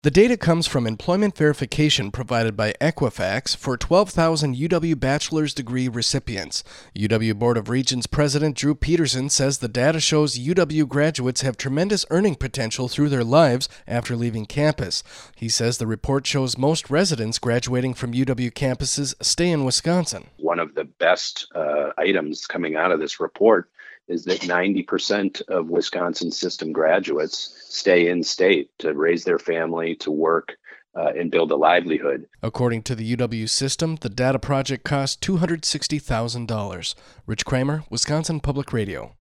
The data comes from employment verification provided by Equifax for 12,000 UW bachelor's degree recipients. UW Board of Regents President Drew Peterson says the data shows UW graduates have tremendous earning potential through their lives after leaving campus. He says the report shows most residents graduating from UW campuses stay in Wisconsin. One of the best items coming out of this report is that 90% of Wisconsin system graduates stay in state to raise their family, to work, and build a livelihood. According to the UW system, the data project cost $260,000. Rich Kramer, Wisconsin Public Radio.